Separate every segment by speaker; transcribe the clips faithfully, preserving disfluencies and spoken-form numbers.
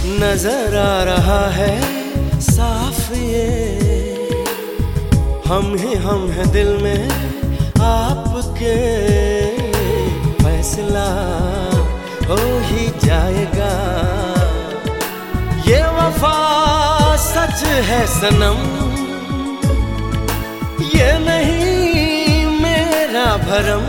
Speaker 1: नजर आ रहा है साफ ये, हम ही हम हैं दिल में आपके, फैसला हो ही जाएगा। ये वफा सच है सनम, ये नहीं मेरा भरम।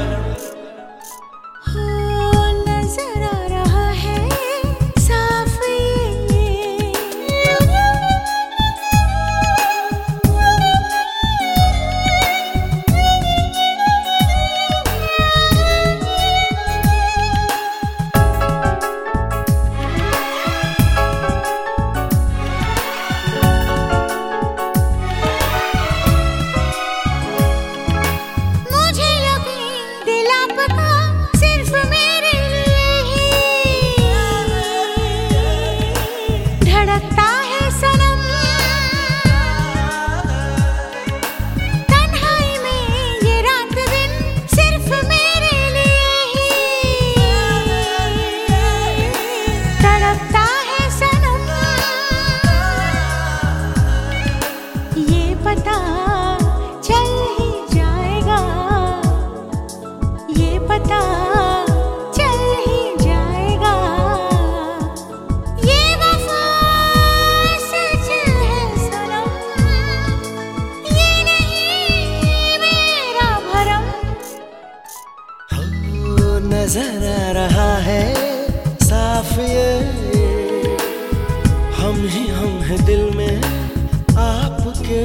Speaker 1: नजर आ रहा है साफ ये, हम ही हम हैं दिल में आपके।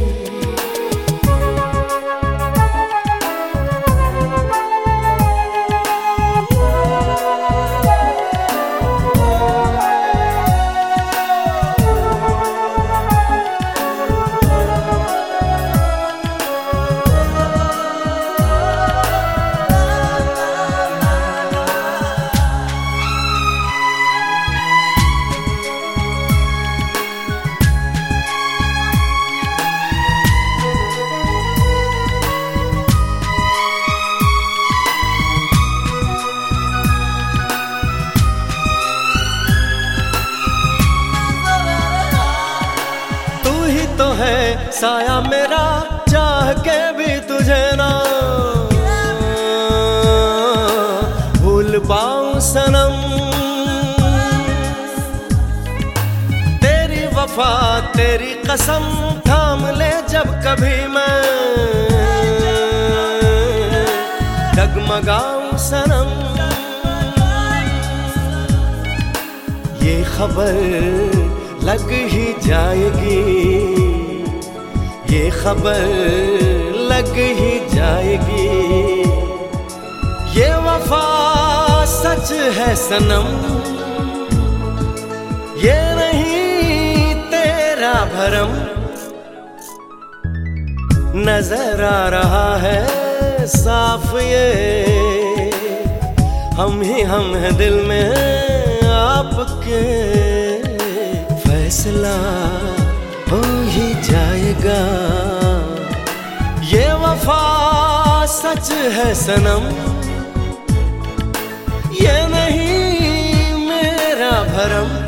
Speaker 1: तो है साया मेरा, चाह के भी तुझे ना भूल पाऊं सनम। तेरी वफा तेरी कसम थाम ले जब कभी मैं डगमगाऊं सनम। ये खबर लग ही जाएगी, ये खबर लग ही जाएगी। ये वफा सच है सनम, ये नहीं तेरा भरम। नजर आ रहा है साफ ये, हम ही हम हैं दिल में आपके, फैसला हो ही जाएगा। ये वफा सच है सनम, ये नहीं मेरा भरम।